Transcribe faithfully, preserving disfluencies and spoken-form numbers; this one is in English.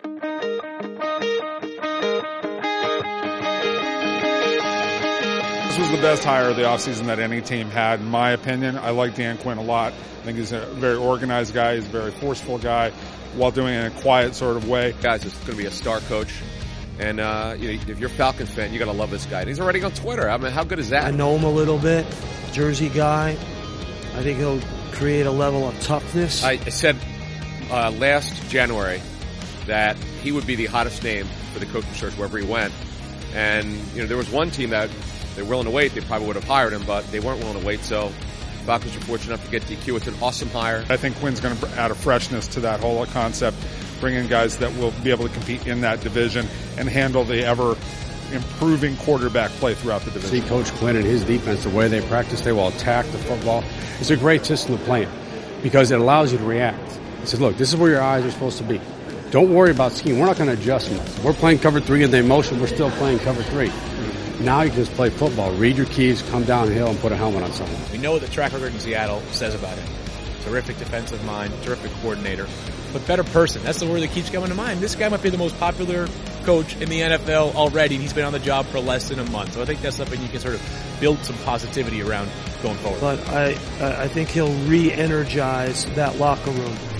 This was the best hire of the offseason that any team had, in my opinion. I like Dan Quinn a lot. I think he's a very organized guy. He's a very forceful guy while doing it in a quiet sort of way. Guys, it's going to be a star coach. And, uh, you know, if you're a Falcons fan, you got to love this guy. And he's already on Twitter. I mean, how good is that? I know him a little bit. Jersey guy. I think he'll create a level of toughness. I, I said uh, last January that he would be the hottest name for the coaching search wherever he went. And, you know, there was one team that they're willing to wait. They probably would have hired him, but they weren't willing to wait. So Falcons were fortunate enough to get D Q. It's an awesome hire. I think Quinn's going to add a freshness to that whole concept, bring in guys that will be able to compete in that division and handle the ever improving quarterback play throughout the division. See Coach Quinn and his defense, the way they practice, they will attack the football. It's a great system to play in because it allows you to react. It says, look, this is where your eyes are supposed to be. Don't worry about scheme. We're not going to adjust much. We're playing cover three in the emotion. We're still playing cover three. Now you can just play football. Read your keys, come downhill, and put a helmet on someone. We know what the track record in Seattle says about him. Terrific defensive mind, terrific coordinator, but better person. That's the word that keeps coming to mind. This guy might be the most popular coach in the N F L already, and he's been on the job for less than a month. So I think that's something you can sort of build some positivity around going forward. But I, I think he'll re-energize that locker room.